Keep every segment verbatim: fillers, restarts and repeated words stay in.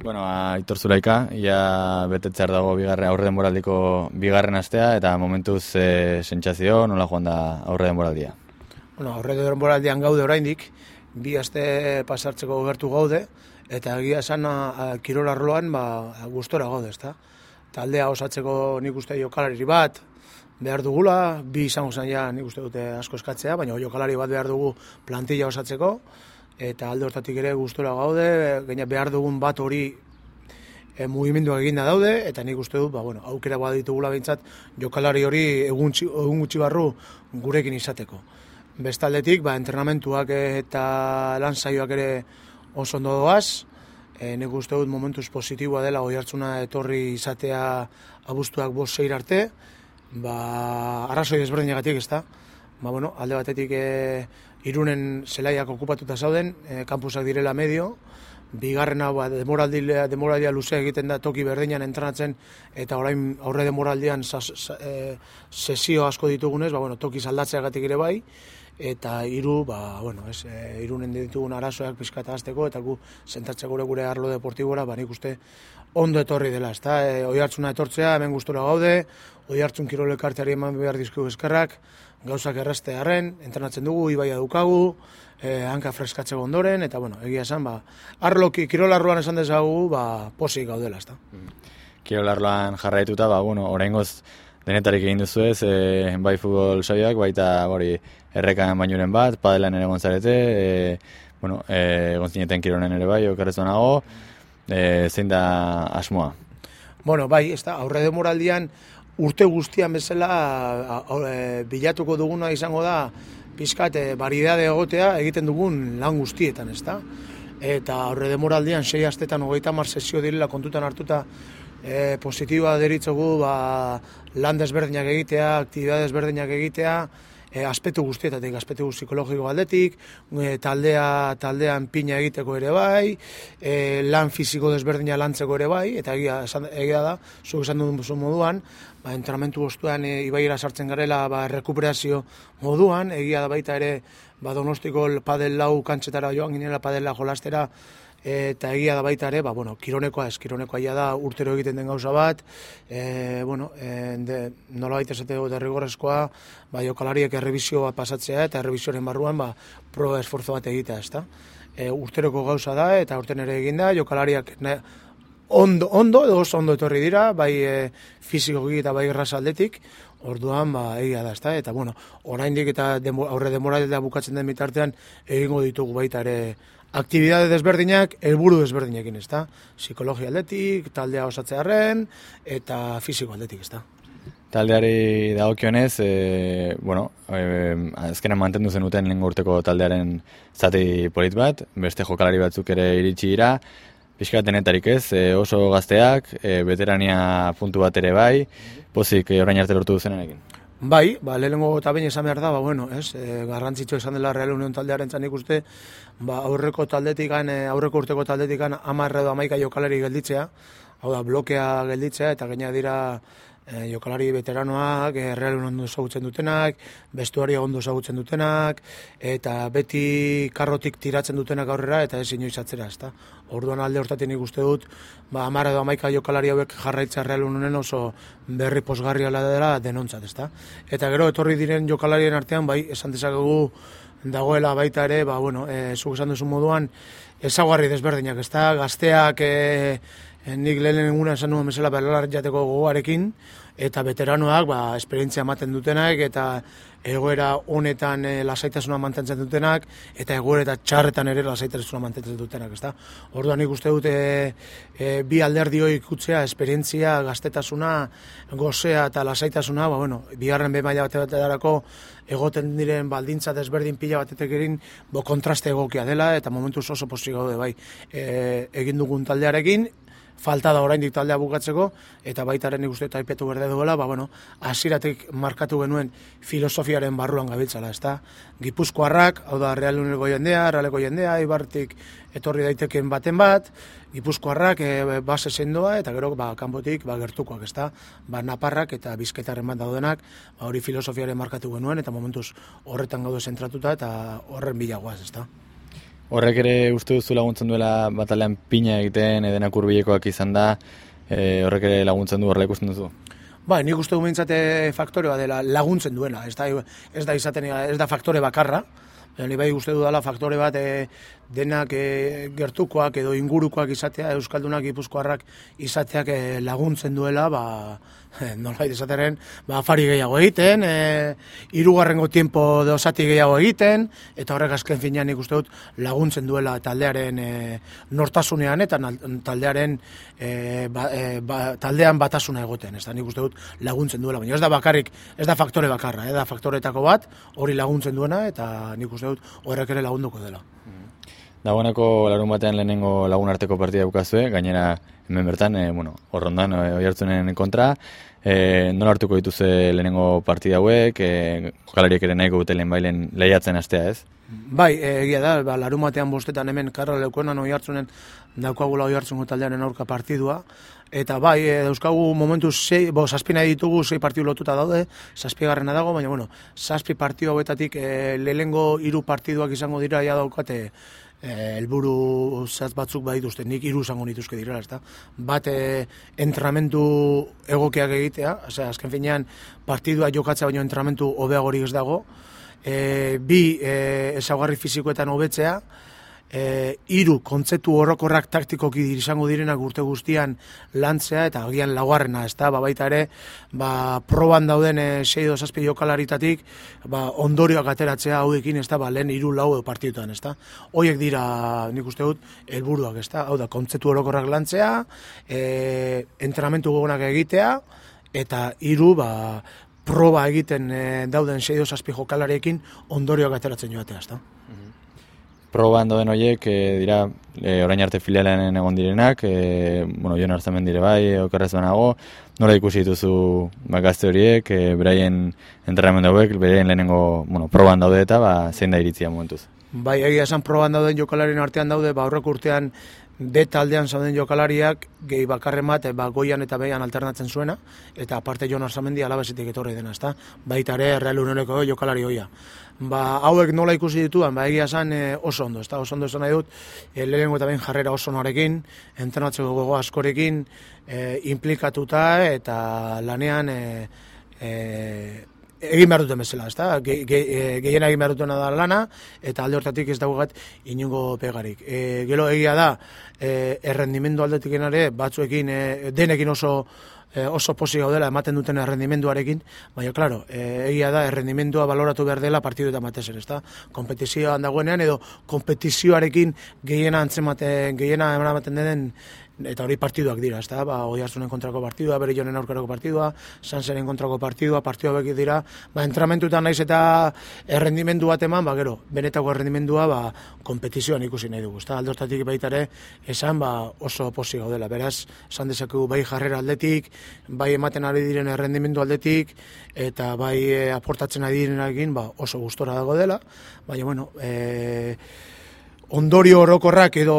Bueno, Aitor Zulaika, ia betetzear dago bigarren aurre denboraldiko bigarren astea, eta momentuz e, sentsazio, nola joan da aurre denboraldia? Bueno, aurre denboraldian gaude oraindik, bi aste pasartzeko gertu gaude, eta egia esan kirol arloan ba, gustora gaude, ezta? Taldea osatzeko nik uste jokalari bat behar dugula, bi izango zen ja nik uste dute asko eskatzea, baina jokalari bat behar dugu plantilla osatzeko, eta alde hortatik ere gustora gaude, gaina behar dugun bat hori e, mugimenduak eginda daude, eta nik uste dut, ba, bueno, aukera bat ditugula behintzat, jokalari hori egun, egun gutxi barru gurekin izateko. Bestaldetik, ba, entrenamentuak eta lan saioak ere oso ondo doaz, e, nik uste dut momentuz positiboa dela Oiartzuna etorri izatea abuztuak bost seir arte, ba, arrazoi desberdinagatik, ez da? Ba, bueno, alde batetik e, Irunen zelaiak okupatuta zauden, e, kampusak direla medio, bigarrena ba, demoraldia, demoraldia luze egiten da toki berdinan entrenatzen, eta orain aurre demoraldian e, sesio asko ditugunez, ba, bueno, toki aldatzeagatik ere bai, eta hiru, ba, bueno, ez, e, Irunen ditugun arazoak pizkata hasteko, eta gu zentratzeko gure gure arlo deportibora, ba, nik uste ondo etorri dela, ezta? E, Oiartzuna etortzea, hemen gustura gaude, Oiartzun kirol elkarteari eman behar dizkigu eskerrak, gauzak erraztearen, entrenatzen dugu, ibaia dukagu, eh, hanka freskatzeko ondoren, eta bueno, egia esan, ba, arloki, kirol arloan esan dezagu, ba, posik gaudela, ezta? Kirol arloan jarraituta, ba, bueno, oraingoz denetarik egin duzu ez, e, bai futbol saioak, baita hori errekan bainuren bat, padelan ere gontzarete, e, bueno, e, gonzineten kironen ere bai, okerrezu nago, e, zein da asmoa? Bueno, bai, ez da, aurre demoraldian, urte guztian bezala a, a, e, bilatuko duguna izango da pizkat e, baridade egotea egiten dugun lan guztietan, ezta? Eta aurre demoraldian sei astetan hogeita hamar sesio direla kontutan hartuta e, positiboa deritzogu ba, lan desberdinak egitea, aktibidade desberdinak egitea, e, aspektu guztietatik, aspektu psikologiko aldetik, e, taldea taldean pina egiteko ere bai, e, lan fisiko desberdina lantzeko ere bai, eta egia, egia da, zuk esan duen moduan, ba, entrenamentu bostuan e, ibaiera sartzen garela ba, rekuperazio moduan, egia da baita ere ba, Donostiko padel lau kantxetara joan ginela padela jolastera, eta egia da baita ere, ba, bueno, kironekoa ez, kironekoa ia da urtero egiten den gauza bat, e, bueno, e, de, nola baita esateko derrigorrezkoa, ba, jokalariek errebizio bat pasatzea, eta errebizioaren barruan, ba, proba esforzo bat egitea, ezta? E, urteroko gauza da, eta urten ere eginda, jokalariak ne, ondo, ondo, edo oso ondo etorri dira, bai e, fizikoki eta bai erraz aldetik, orduan, ba, egia da, ezta? Eta, bueno, oraindik eta demo, aurre demoraldia bukatzen den bitartean, egingo ditugu baita ere, aktibidade desberdinak, helburu desberdinekin, ezta? Psikologia aldetik, taldea osatzearren, eta fisiko aldetik, ezta? Taldeari dagokionez, e, bueno, e, azkenan mantendu zenuten lehengo urteko taldearen zati polit bat, beste jokalari batzuk ere iritsi dira, pixka denetarik ez, e, oso gazteak, e, veterania puntu bat ere bai, pozik e, orain arte lortu duzenarekin. Bai, ba, lehenengo eta bain esan behar da, ba, bueno, ez, e, garrantzitsu esan dela Real Unión taldearen txanik uste, ba, aurreko taldetikan, e, aurreko urteko taldetikan hamar edo hamaika jokalari gelditzea, hau da, blokea gelditzea, eta gaina dira e, jokalari veteranoak, e, Real Unión ondo ezagutzen dutenak, bestuaria ondo ezagutzen dutenak, eta beti karrotik tiratzen dutenak aurrera, eta ez inoiz atzera, ezta. Orduan alde hortatik nik uste dut, ba, hamar edo hamaika jokalari hauek jarraitza Real Unionen oso berri posgarria dela denontzat, ezta. Eta gero etorri diren jokalarien artean, bai, esan dezakegu dagoela baita ere, ba, bueno, e, zuk esan duzu moduan, ezaugarri desberdinak, ezta, gazteak, e, nik lehen eguna esan nuen bezala berlar jateko gogoarekin, eta veteranoak, ba, esperientzia ematen dutenak, eta egoera honetan e, lasaitasuna mantentzen dutenak, eta egoera txarretan ere lasaitasuna mantentzen dutenak, ezta? Orduan nik uste dute e, bi alderdi hori ikutzea, esperientzia, gaztetasuna, gozea eta lasaitasuna, ba, bueno, bigarren be maila batetarako egoten diren baldintza desberdin pila batetek erin, bo kontraste egokia dela, eta momentuz oso pozik gaude, bai, e, egin dugun taldearekin, falta da oraindik taldea bukatzeko, eta baitaren nik uste taipatu berde duela, ba, bueno, hasieratik markatu genuen filosofiaren barruan gabiltzala, ezta? Gipuzkoarrak, hau da, Real Unioneko jendea, Realeko jendea, Ibartik etorri daiteken baten bat, Gipuzkoarrak e, base sendoa, eta gero, ba, kanpotik, ba, gertukoak, ezta? Ba, Naparrak eta Bizkaitarren bat daudenak, ba, hori filosofiaren markatu genuen, eta momentuz horretan gaude zentratuta, eta horren bilagoaz, ezta? horrek ere uste duzu laguntzen duela batalean pina egiten, edenak hurbilekoak izan da, e, horrek ere laguntzen du, horrela ikusten duzu? Ba, nik uste du mintzate faktore bat dela laguntzen duena, ez da, ez da izaten, ez da faktore bakarra, ni bai uste dudala faktore bat e, denak e, gertukoak edo ingurukoak izatea, euskaldunak, gipuzkoarrak izateak e, laguntzen duela, ba, nolait esateren, ba, afari gehiago egiten, e, hirugarrengo tiempo deosati gehiago egiten, eta horrek azken finean nik uste dut laguntzen duela taldearen e, nortasunean eta taldearen e, ba, e, ba, taldean batasuna egoten, ez da nik uste dut laguntzen duela, baina ez da bakarrik, ez da faktore bakarra, ez da faktoretako bat, hori laguntzen duena, eta nik uste dut horrek ere lagunduko dela. Dagoeneko larun batean lehenengo lagun arteko partida bukazue, gainera hemen bertan, e, bueno, horrondan, e, Oiartzunen kontra, e, nola hartuko dituze lehenengo partida hauek, e, jokalariek ere nahiko dute lehen bailen lehiatzen hastea, ez? Bai, egia da, ba, larun batean bostetan hemen karra leukoenan Oiartzunen daukagula Oiartzungo taldearen aurka partidua, eta bai, e, dauzkagu momentu sei, bo, zazpi nahi ditugu, sei partidu lotuta daude, zazpi garrena dago, baina, bueno, zazpi partidu hauetatik e, lehenengo hiru partiduak izango dira, ja daukate, helburu zehatz batzuk badituzte, nik hiru izango nituzke direla, ezta. Bat e, entrenamendu egokiak egitea, osea, azken finean partidua jokatzea baino entrenamendu hobeagorik ez dago. E, bi, e, ezaugarri fisikoetan hobetzea, e, hiru kontzeptu orokorrak taktikoki izango direnak urte guztian lantzea, eta agian laugarrena, ezta, ba, baita ere, ba, proban dauden e, sei edo zazpi jokalaritatik, ba, ondorioak ateratzea hauekin, ezta, ba, lehen hiru lau partidutan, ezta. Hoiek dira, nik uste dut, helburuak, ezta, hau da, kontzeptu orokorrak lantzea, e, entrenamendu gogonak egitea, eta hiru, ba, proba egiten e, dauden sei edo zazpi jokalariekin ondorioak ateratzen joatea, ezta. Proban dauden horiek e, dira e, orain arte filialean egon direnak, e, bueno, Jon Arzamen dire bai, okerrez banago, nola ikusi dituzu ba, gazte horiek, e, beraien entrenamendu hauek, beraien lehenengo bueno, proban daude eta ba, zein da iritzia momentuz? Bai, egia esan proban dauden jokalarien artean daude, ba, aurreko urtean de taldean zauden jokalariak gehi bakarren bat, ba, goian eta behian alternatzen zuena, eta aparte Jon Arzamendi alabezetik etorri dena, ezta? Baita ere Real Unioneko jokalari hoia. Ba, hauek nola ikusi dituan, ba, egia esan e, oso ondo, ezta? Oso ondo esan nahi dut, e, lehenengo eta behin jarrera oso norekin, entrenatzeko gogo askorekin, e, implikatuta eta lanean e, e, egin behar duten bezala, ezta? Ge, ge, e, gehiena egin behar dutena da lana, eta alde hortatik ez dago gat inungo pegarik. E, gero egia da, e, errendimendu aldetik ere, batzuekin, e, denekin oso e, oso posi gaudela ematen duten errendimenduarekin, baina, klaro, e, egia da, errendimendua baloratu behar dela partiduetan batez ere, ezta? Kompetizioan dagoenean, edo kompetizioarekin gehiena antzematen, gehiena ematen den, eta hori partiduak dira, ezta? Ba, Oiartzunen kontrako partidua, Berillonen aurkarako partidua, Sanseren kontrako partidua, partidua beki dira, ba, entramentutan naiz eta errendimendu bat eman, ba, gero, benetako errendimendua, ba, kompetizioan ikusi nahi dugu, ezta? Aldortatik baita ere, esan, ba, oso posi gaudela, beraz, esan dezakegu bai jarrera aldetik, bai ematen ari diren errendimendu aldetik, eta bai e, aportatzen ari direnarekin, ba, oso gustora dago dela, baina, bueno, e, ondorio orokorrak edo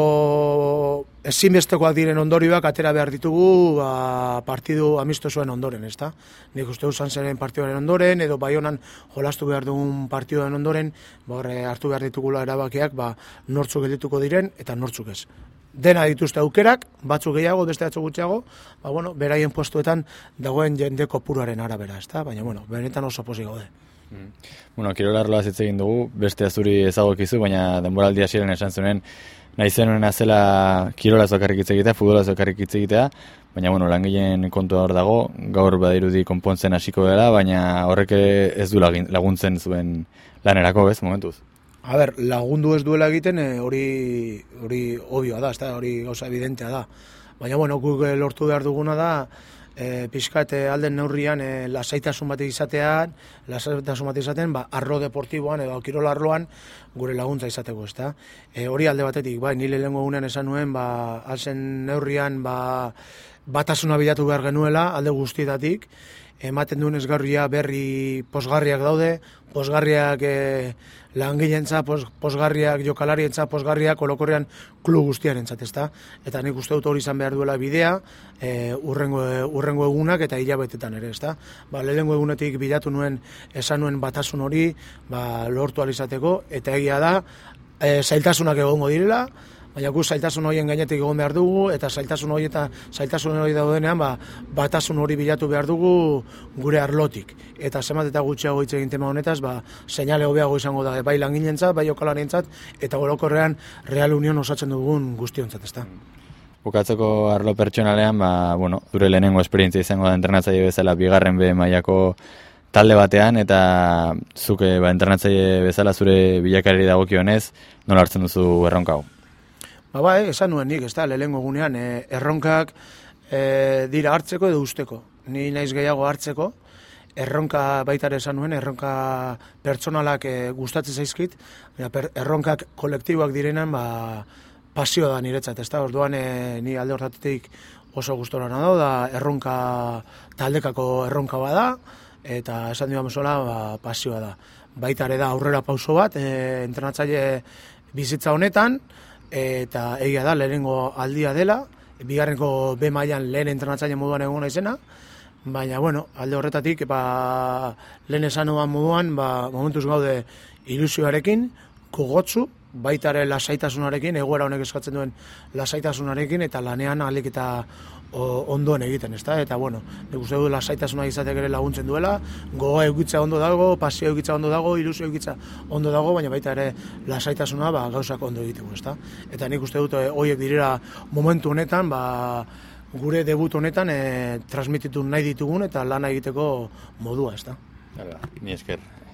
ezinbestekoak diren ondorioak atera behar ditugu ba, partidu amistosuen ondoren, ezta? Nik uste usan zeren partiduaren ondoren, edo Baionan jolastu behar dugun partiduaren ondoren, ba, horre hartu behar ditugula erabakiak, ba, nortzuk geldituko diren eta nortzuk ez. Dena dituzte aukerak, batzuk gehiago, beste batzuk gutxiago, ba, bueno, beraien postuetan dagoen jende kopuruaren arabera, ezta? Baina, bueno, benetan oso pozik gaude. Mm. Bueno, kirolarloa hitz egin dugu, beste azuri ezagokizu, baina denboraldi hasieran esan zuen nahi zenuen azela kirolaz bakarrik hitz egitea, futbolaz bakarrik hitz egitea, baina bueno, langileen kontua hor dago, gaur badirudi konpontzen hasiko dela, baina horrek ez du laguntzen zuen lanerako, ez, momentuz? A ber, lagundu ez duela egiten, hori hori obvioa da, ezta, hori gauza evidentea da. Baina bueno, guk lortu behar duguna da, E, pixkat alden neurrian e, lasaitasun bat izatean, lasaitasun bat izaten, ba, arlo deportiboan edo kirol arloan gure laguntza izateko, ezta. E, hori alde batetik, bai, nile lehengo egunean esan nuen, ba, alzen neurrian, ba, batasuna bilatu behar genuela, alde guztietatik, ematen duen ezgarria berri posgarriak daude, posgarriak e, langilentza, pos, posgarriak jokalarientza, posgarriak olokorrean klub guztiarentzat, ezta? Eta nik uste dut hori izan behar duela bidea, e, urrengo, urrengo egunak eta hilabetetan ere, ezta? Ba, lehengo egunetik bilatu nuen, esan nuen batasun hori, ba, lortu ahal izateko, eta egia da, e, zailtasunak egongo direla, baina gu zailtasun horien gainetik egon behar dugu, eta zailtasun hori eta zailtasun hori daudenean, ba, batasun hori bilatu behar dugu gure arlotik. Eta zenbat eta gutxiago hitz egin tema honetaz, ba, seinale hobeago izango da, bai langilentzat, bai jokalarentzat, eta orokorrean Real Union osatzen dugun guztiontzat, ezta. Bukatzeko arlo pertsonalean, ba, bueno, zure lehenengo esperientzia izango da entrenatzaile bezala bigarren B mailako talde batean, eta zuke ba, entrenatzaile bezala zure bilakari dagokionez, nola hartzen duzu erronka hau? Ba, bai, esan nuen nik, ez da, lehenengo gunean, e, erronkak e, dira hartzeko edo usteko. Ni naiz gehiago hartzeko, erronka baita ere esan nuen, erronka pertsonalak e, gustatzen zaizkit, per, erronkak kolektiboak direnan, ba, pasio da niretzat, ez da, orduan e, ni alde hortatik oso gustora nado, da erronka taldekako erronka bada, eta esan duan besola, ba, pasioa da. Baita ere da aurrera pauso bat, e, entrenatzaile bizitza honetan, eta egia da lehenengo aldia dela, bigarrenko B mailan lehen entrenatzaile moduan egon naizena, baina bueno, alde horretatik ba, lehen esan duan moduan, ba, momentuz gaude ilusioarekin, gogotsu, baita ere lasaitasunarekin, egoera honek eskatzen duen lasaitasunarekin, eta lanean ahalik eta ondoen egiten, ezta? Eta bueno, nik uste du lasaitasuna izatek ere laguntzen duela, gogoa eukitza ondo dago, pasio eukitza ondo dago, ilusio eukitza ondo dago, baina baita ere lasaitasuna ba, gauzak ondo egiteko, ezta? Eta nik uste dut horiek direla momentu honetan, ba, gure debut honetan e, transmititu nahi ditugun eta lana egiteko modua, ezta? Ni esker.